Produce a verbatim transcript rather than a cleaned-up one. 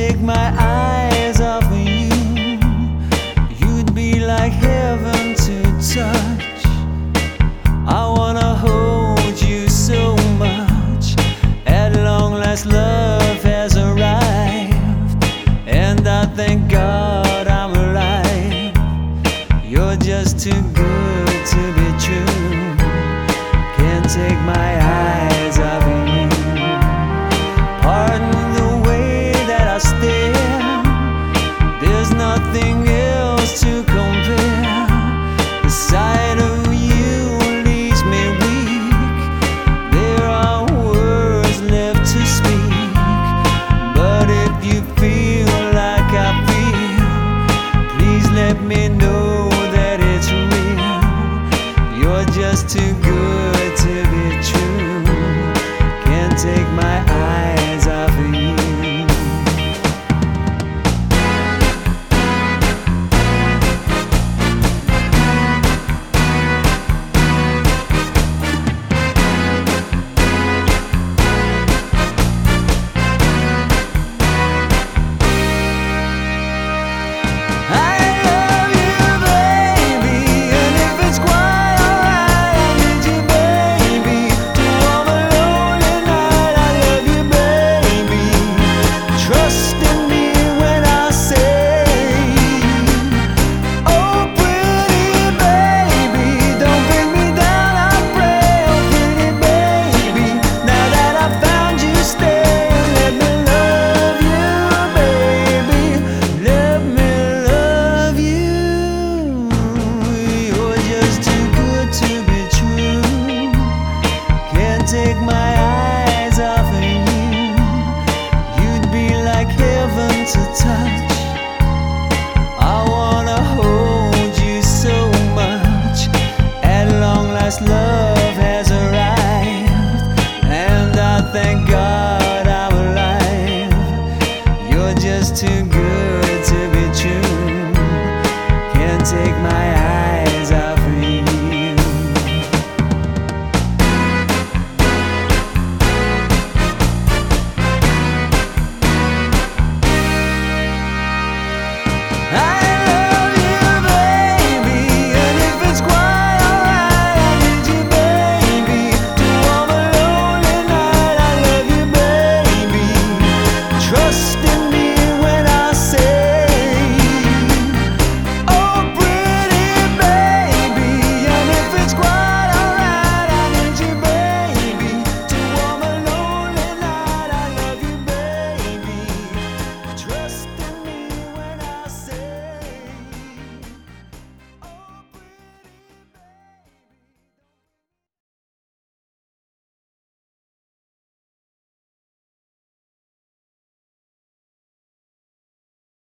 take my eyes off of you. You'd be like heaven to touch. I wanna hold you so much. At long last love has arrived, and I thank God I'm alive. You're just too good to be true. Can't take my eyes off of you. Pardon the way that I stare. There's nothing else to compare. The sight of you leaves me weak. There are words left to speak, but if you feel like I feel, please let me know that it's real. You're just too good to be true. Can't take my eyes off of you. Take my eyes off of you. You'd be like heaven to touch. I wanna hold you so much. At long last love has arrived, and I thank God I'm alive. You're just too good